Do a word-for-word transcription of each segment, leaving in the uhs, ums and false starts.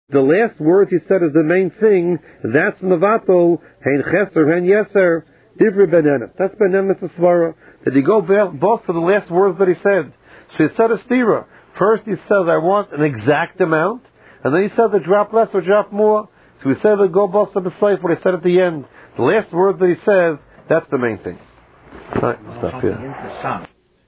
the last word he said is the main thing. That's mevatel hein cheser hein yeser divrei benenes. That's benenes svara. That he go both for the last words that he said. So he said a stira. First he says, I want an exact amount, and then he says a drop less or drop more. So he said the go both of the slave. What he said at the end, the last word that he says, that's the main thing. Right, stop here.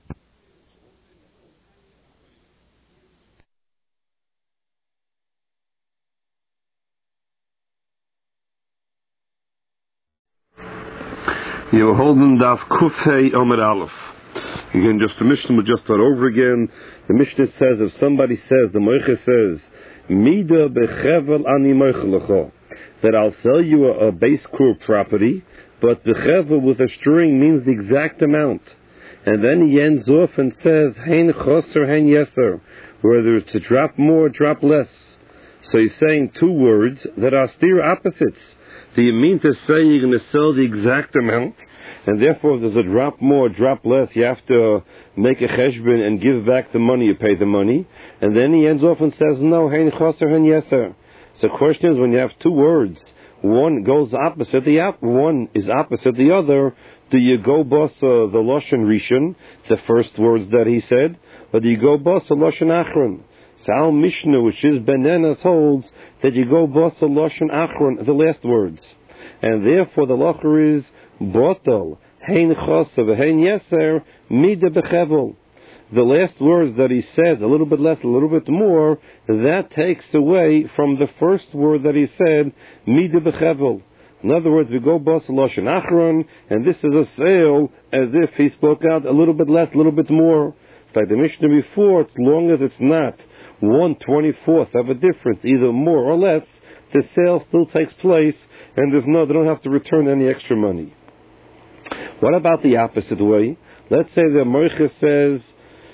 You were holding Daf Kufhei Omer Aleph. Again, just the Mishnah will just start over again. The Mishnah says, if somebody says, the Moiche says, Mida bechevel ani moichelecho, that I'll sell you a, a base core property, but bechevel with a string means the exact amount. And then he ends off and says, Hein choser, hein yeser, whether it's a drop more, drop less. So he's saying two words that are steer opposites. Do you mean to say you're going to sell the exact amount, and therefore if there's a drop more, drop less, you have to make a cheshbon and give back the money, you pay the money? And then he ends off and says, no, hein choser, hein yeser. So the question is, when you have two words, one goes opposite the op- one is opposite the other, do you go boss uh, the Lashon Rishon, the first words that he said, or do you go boss the Lashon Achron? Sal Mishnah, which is Benenas, holds that you go boss the Lashon Achron, the last words. And therefore the Lacher is Botel, Hein Chosav, Hein Yeser, Mida Bechevel. The last words that he says, a little bit less, a little bit more, that takes away from the first word that he said, Mida Bechevel. In other words, we go boss the Lashon Achron, and this is a sale as if he spoke out a little bit less, a little bit more. It's like the Mishnah before, as long as it's not one twenty-fourth of a difference, either more or less, the sale still takes place, and there's no, they don't have to return any extra money. What about the opposite way? Let's say the Moiche says,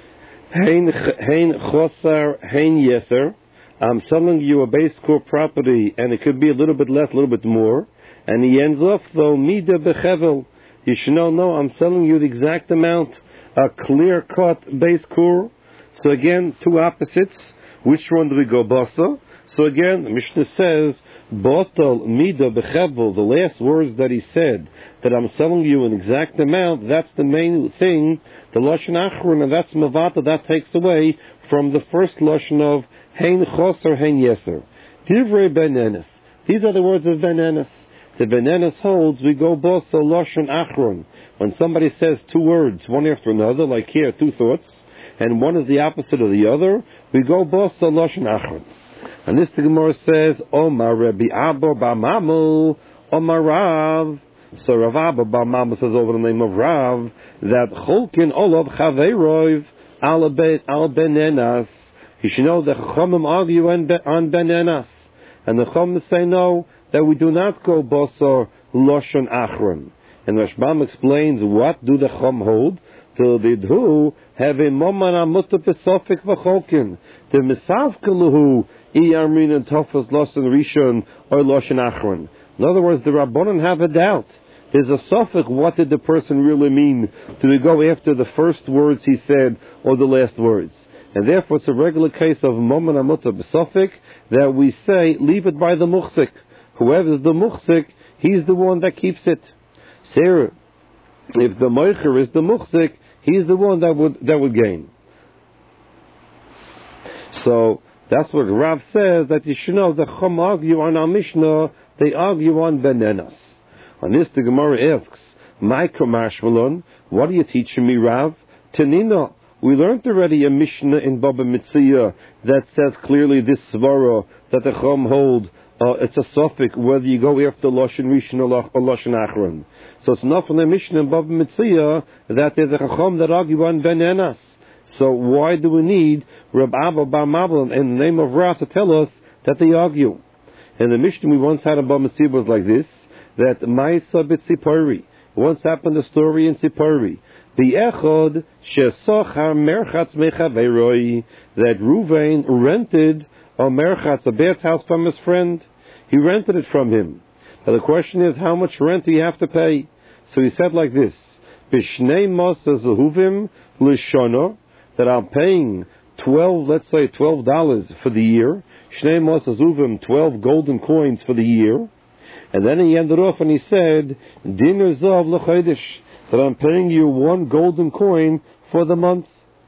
Hein chosar, hein yeser, I'm selling you a base core property, and it could be a little bit less, a little bit more, and he ends off though, mida bechevel. You should know, no, I'm selling you the exact amount, a clear-cut base core. So again, two opposites. Which one do we go basa? So again, the Mishnah says, Botal mida bechevel, the last words that he said, that I'm selling you an exact amount, that's the main thing, the Lashon Achron, and that's Mavata, that takes away from the first Lashon of Hein Choser, Hein Yeser. Divrei Benenes. These are the words of Benenes. The Benenes holds, we go basa Lashon Achron. When somebody says two words, one after another, like here, two thoughts, and one is the opposite of the other, we go basa Lashon Achron. And this the Gemara says, Omar Rabbi Abba Bar Mamu, Omar Rav. So Rav Abba Bar Mamu says over the name of Rav, that Cholkin Olav Chaveirov al Benenas. You should know that Chachamim argue on Benenas. And the Chachamim say no, that we do not go basa Lashon Achron. And Rashbam explains, what do the Chum hold? Till they do have a moment on mutter pesofik v'cholkin. The misavkeluhu iyarmin and tofas lashon rishon or lashon achron. In other words, the Rabbanon have a doubt. There's a suffix. What did the person really mean? Do we go after the first words he said or the last words? And therefore, it's a regular case of moment on mutter pesofik that we say leave it by the muchsik. Whoever's the muchsik, he's the one that keeps it. Sarah, if the moicher is the muchsik, he's the one that would that would gain. So that's what Rav says, that you should know the Chum argue on our Mishnah, they argue on Benenas. On this the Gemara asks, my Kamashmalon, what are you teaching me, Rav? Tanina, we learned already a Mishnah in Baba Mitzvah that says clearly this Svara that the Chum hold, uh, it's a suffix whether you go after Lashon Rishon or Lashon Achron. So it's enough from the Mishnah in Baba Mitzvah that there's a Chacham that argue on Benenas. So why do we need Reb Abba Bar Mabel in the name of Rav to tell us that they argue? And the Mishnah we once had in Baba Mitzvah was like this, that Ma'isa b'Tzipori. Once happened a story in Tzipori. The Echod shesochar merchatz mechaveroi, that Ruvain rented a merchatz, a bad house from his friend. He rented it from him. Now the question is, how much rent do you have to pay? So he said like this, Bishnei Masa Zehuvim Lishana, that I'm paying twelve, let's say twelve dollars for the year. Shnei Mosazuvim, twelve golden coins for the year. And then he ended off and he said, Dinner Zav L'Chodesh, that I'm paying you one golden coin for the month.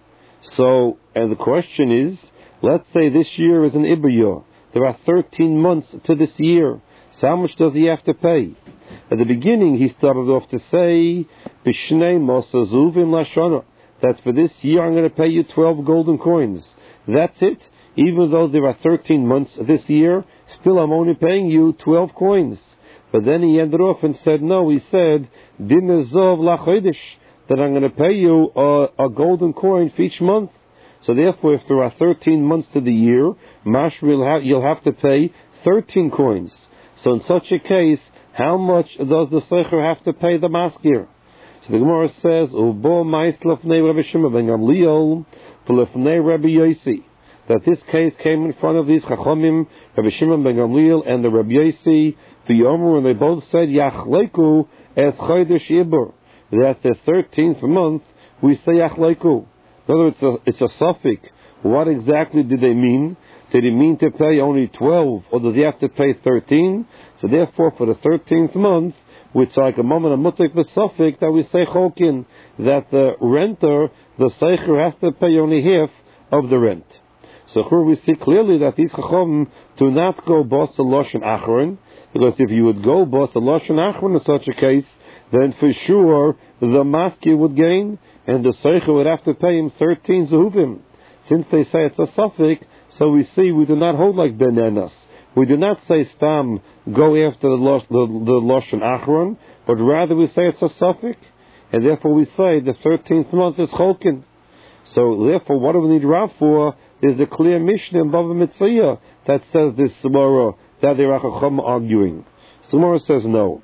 So, and the question is, let's say this year is an Ibayah. There are thirteen months to this year. So how much does he have to pay? At the beginning, he started off to say, B'shnei Mosazuvim Lashana, that for this year I'm going to pay you twelve golden coins. That's it. Even though there are thirteen months this year, still I'm only paying you twelve coins. But then he ended off and said, no, he said, Dinner Zov L'Chodesh, that I'm going to pay you a, a golden coin for each month. So therefore, if there are thirteen months to the year, Mash will have, you'll have to pay thirteen coins. So in such a case, how much does the Seicher have to pay the maskir? So the Gemara says, Ubo Mais Lefnei Rabbi Shimon ben Gamliel, Lefnei Rabbi Yosi, that this case came in front of these Chachamim, Rabbi Shimon ben Gamliel and the Rabbi Yosi, the Yomer, and they both said, Yachleiku es Chodesh Ibur, that the thirteenth month, we say Yachleiku. In other words, it's a, it's a suffix. What exactly did they mean? Did he mean to pay only twelve, or does he have to pay thirteen? So therefore, for the thirteenth month, which like a moment of mutik v'safik, that we say chokin, that the renter, the seicher, has to pay only half of the rent. So here we see clearly that these chacham do not go bos a loshen achron, because if you would go bos a loshen achron in such a case, then for sure the maskir would gain, and the seicher would have to pay him thirteen zehuvim. Since they say it's a suffix, so we see we do not hold like benenas. We do not say stam, go after the losh, the, the loshen achron, but rather we say it's a suffix, and therefore we say the thirteenth month is cholkin. So therefore, what do we need Rav for? There's a clear Mishnah in Bava Mitzvah that says this Gemara that the Rachacham arguing. So Gemara says no.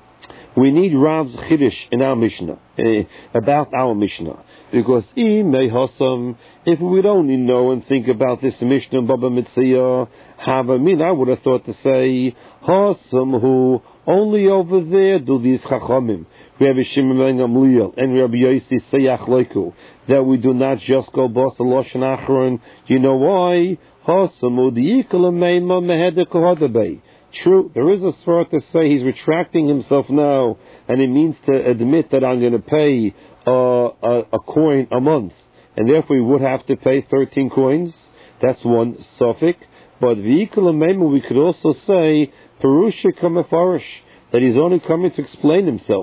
We need Rav's Chiddush in our Mishnah, eh, about our Mishnah. Because if we would only know and think about this Mishnah Baba Mitzvah, Havamin, I would have thought to say, Hasam who only over there do these Chachamim, Rabbi Shimon ben Gamliel and Rabbi Yosi say Achleiku, that we do not just go Bos Loshen Achron. You know why? Hasamu the Yikala Meima Mehedek Hodabei. True, there is a sort to say he's retracting himself now, and it means to admit that I'm going to pay uh, a, a coin a month, and therefore he would have to pay thirteen coins. That's one suffix. But v'ikol meimu, we could also say perusha kamefarish, that he's only coming to explain himself.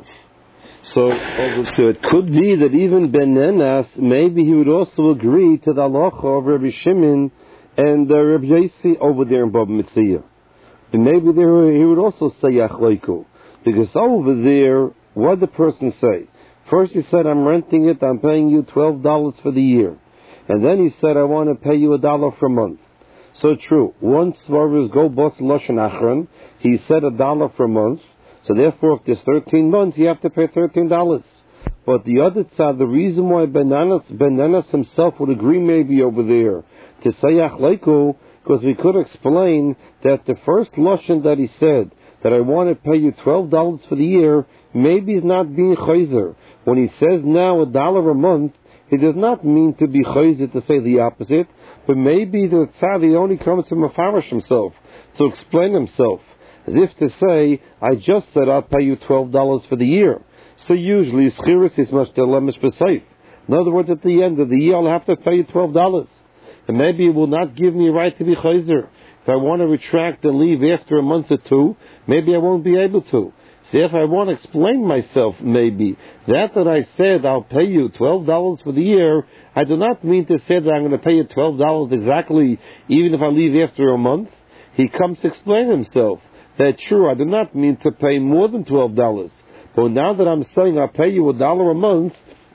So, so it could be that even Ben Nenas, maybe he would also agree to the halacha of Rabbi Shimon and uh, Rabbi Yosi over there in Bava Mitzvah. And maybe there he would also say Yachleiku. Because over there, what did the person say? First he said, I'm renting it, I'm paying you twelve dollars for the year. And then he said, I want to pay you a dollar for a month. So true. Once Svarvas go Bos Loshen Achron, he said a dollar for a month. So therefore, if there's thirteen months, you have to pay thirteen dollars. But the other side, the reason why Benanas, Benanas himself would agree maybe over there to say Yachleiku, because we could explain that the first Loshen that he said, that I want to pay you twelve dollars for the year, maybe he's not being chayzer. When he says now a dollar a month, he does not mean to be chayzer, to say the opposite, but maybe the tzadi only comes to mafarish himself, to explain himself, as if to say, I just said I'll pay you twelve dollars for the year. So usually, schiris is much delemish b'seif. In other words, at the end of the year, I'll have to pay you twelve dollars. And maybe it will not give me a right to be chayzer. If I want to retract and leave after a month or two, maybe I won't be able to. So if I want to explain myself, maybe, that that I said I'll pay you twelve dollars for the year, I do not mean to say that I'm going to pay you twelve dollars exactly, even if I leave after a month. He comes to explain himself. That true, I do not mean to pay more than twelve dollars. But now that I'm saying I'll pay you a dollar a month,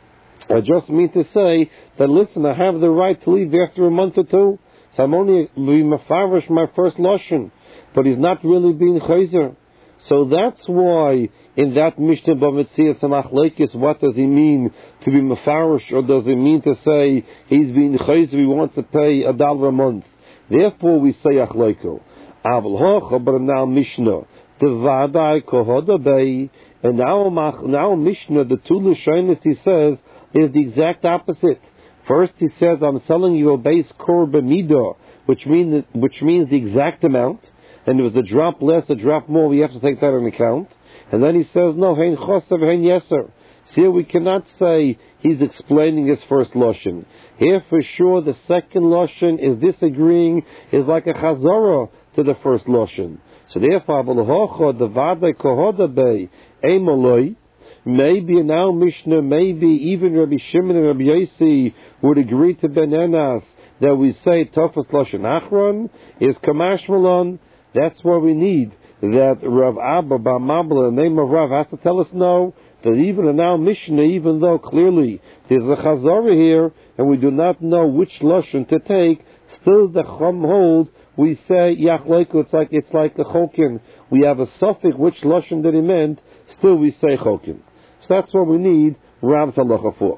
I just mean to say that, listen, I have the right to leave after a month or two. So I'm only being mafarish my first lashon. But he's not really being chayzer. So that's why in that Mishnah B'Metzias Samachleikis, what does he mean to be mafarish, or does it mean to say he's being chayzer, he wants to pay a dollar a month? Therefore we say achleiko. Aval hocha, but now Mishnah, the vadai kohoda bay, and now now Mishnah, the two lashonos he says is the exact opposite. First he says, I'm selling you a base kor b'midah, which means which means the exact amount, and there was a drop less, a drop more, we have to take that into account. And then he says, no, hein chosav, hein yeser. See, here we cannot say he's explaining his first lashon. Here for sure the second lashon is disagreeing, is like a chazara to the first lashon. So therefore, the vade kohoda bei emoloi, maybe in our Mishnah, maybe even Rabbi Shimon and Rabbi Yossi would agree to benenas that we say tofas lashon achron is kamash malon. That's what we need. That Rav Abba Bar Mabla, the name of Rav, has to tell us no. That even in our Mishnah, even though clearly there's a chazara here and we do not know which lashon to take, still the chum hold. We say yachleiku. It's like it's like a chokin. We have a suffix which lashon that he meant. Still we say chokin. So that's what we need Rav's halacha for.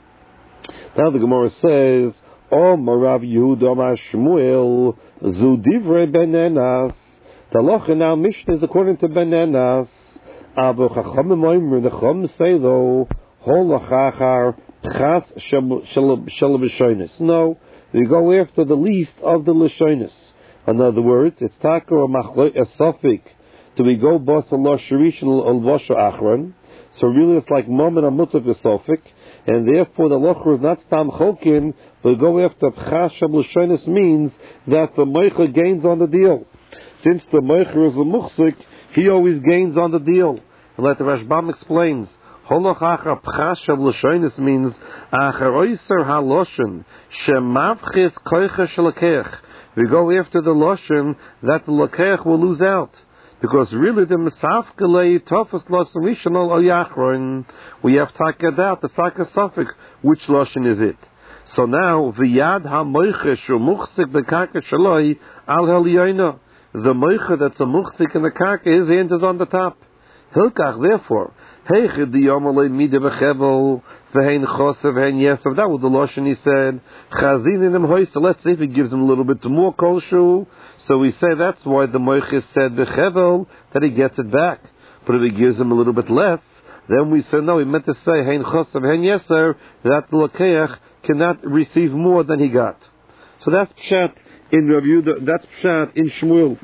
Now the Gemara says, "O Rav Yehuda Amar Shmuel zu divrei benenas." The halacha in our Mishnah is according to benenas. Aber chachamim oimrim, the chachamim say though, hol lachachar chas shel b'shonis. No, we go after the least of the l'shonis. In other words, it's taka or machloi a suffix. Do we go bas Allah shirish al vasha achron? So really, it's like mom and a mutav a suffix, and therefore the locher is not stam chokin, but go after chas shel b'shonis means that the meicha gains on the deal. Since the meicha is a muchsik, he always gains on the deal. And like the Rashbam explains, Holach achar pchas shel l'shonis means achar oiser haloshen shemavchis koicha shelakech. We go after the loshen that the lakech will lose out, because really the mesafkelei tofas loshen rishonol al yachron. We have taked out the saka suffix. Which loshen is it? So now v'yad hamoiche shumuchsik the karka shaloi al heliyona. The moicha that's a muchsik in the karka, his hand is on the top. Hilkach, therefore, heichid the yomalei mida bechevel v'hein chosav v'hein yesav. That was the lashon he said. Chazin in him hoysa. Let's see if he gives him a little bit more kolshu. So we say that's why the moicha said bechevel, that he gets it back. But if he gives him a little bit less, then we say no. He meant to say hein chosav v'hein yesav, that the lakeach cannot receive more than he got. So that's pshat in Rav Yehuda. That's pshat in Shmuel.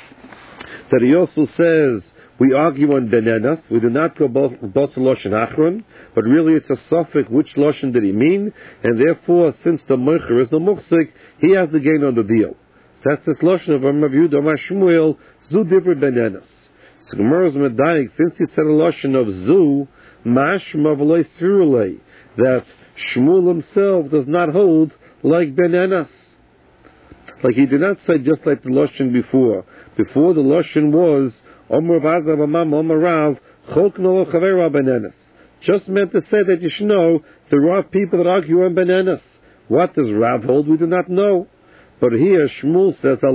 That he also says, we argue on benenas. We do not go both loshen achron, but really it's a suffix. Which loshen did he mean? And therefore, since the moicher is the muchsik, he has the gain on the deal. So that's this loshen of Rav Yehuda Amar Shmuel zu divrei benenas. So Gemara's medayik, since he said a loshen of zu mashma v'lo sirulei, that Shmuel himself does not hold like benenas. Like he did not say just like the loshen before. Before the loshen was Omer Vazav Amam Omer Rav Chok No Chavera Benenas. Just meant to say that you should know there are people that argue on benenas. What does Rav hold? We do not know. But here Shmuel says a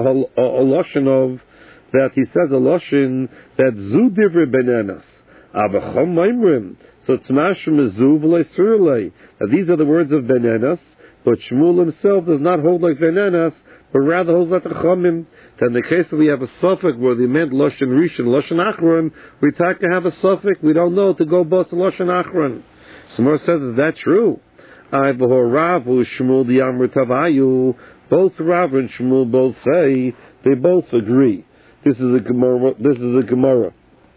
loshen of that he says a loshen that zu divrei benenas. Avachom Maimrim. So it's mashum zu v'lei surlei. Now these are the words of benenas. But Shmuel himself does not hold like benenas, but rather holds like the chachamim. Then in the case that we have a suffix where they meant loshen rishon, loshen achron, we take to have a suffix. We don't know to go both loshen achron. Smar says, is that true? I v'hor Rav Shmuel di'amr tavayu. Both Rav and Shmuel both say they both agree. This is a Gemara. This is a Gemara.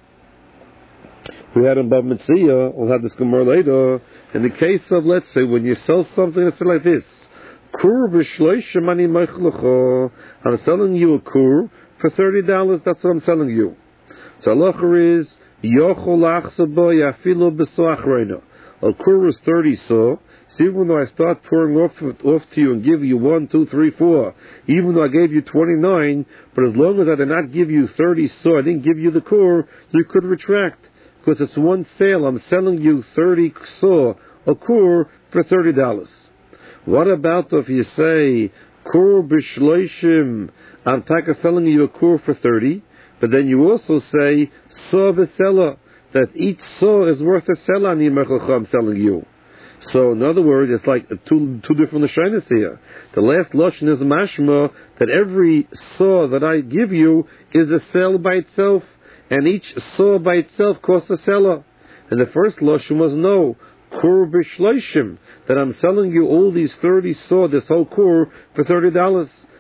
We had in Bab Metzia. We'll have this Gemara later. In the case of, let's say, when you sell something, it's like this. Kur b'shloishim ani meichlecha. I'm selling you a kur for thirty dollars. That's what I'm selling you. So halacha is yochol achsabo yafilu b'soachreina. A kur is thirty so. So even though I start pouring off off to you and give you one, two, three, four, even though I gave you twenty-nine, but as long as I did not give you thirty so, I didn't give you the kur, you could retract. Because it's one sale, I'm selling you thirty so, a kur for thirty dollars. What about if you say, kur b'shloishim, I'm taka selling you a kur for thirty, but then you also say, so v'sela, that each so is worth a sela ani mechelcha I'm selling you. So in other words, it's like two two different lashonos here. The last lashon is mashma, that every so that I give you is a sell by itself, and each saw by itself costs a seller. And the first lashon was no, kur b'shloishim, that I'm selling you all these thirty saw, this whole kur, for thirty dollars.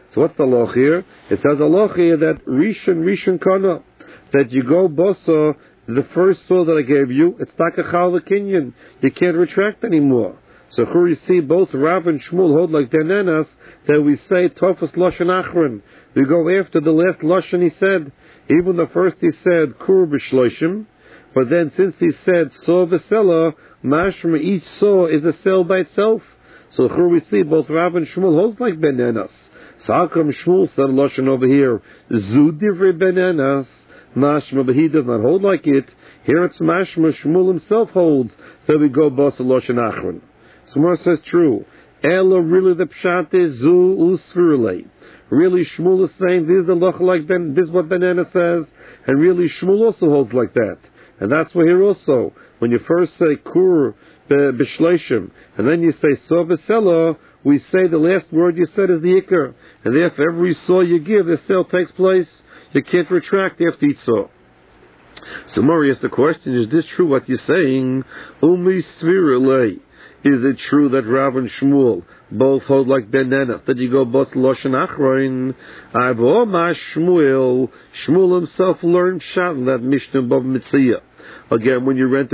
So what's the loch here? It says a loch here that Rishon Rishon Kana, that you go bosa, the first saw that I gave you, it's like a chal kinyan. You can't retract anymore. So here you see both Rav and Shmuel hold like Benenas that we say Tofas Lashon Achron. We go after the last Lashon he said. Even the first he said Kur B'Shloshim, but then since he said Saw V'Sela, Mashma each saw is a cell by itself. So here we see both Rav and Shmuel holds like Benenas. So how come Shmuel said Lashon over here? Zu Divrei Benenas. Mashma, but he does not hold like it. Here it's Mashma, Shmuel himself holds that we go Basa Lashon Achron. So Mar says true. Ella, really the Pshat is Zu Usfirle. Really Shmuel is saying this is the Lach like Ben, this is what Benana says, and really Shmuel also holds like that. And that's why here also, when you first say Kur B'Shleishim, and then you say Saw V'Sela, we say the last word you said is the Iker. And therefore every saw you give, the sale takes place. You can't retract after each saw. So Mari asks the question, is this true what you're saying? Umi Svirele. Is it true that Rav and Shmuel both hold like Ben Nenach, that you go Bos Loshen Achroin? Avoma Shmuel. Shmuel himself learned Shat that Mishnah Bava Metzia. Again, when you rent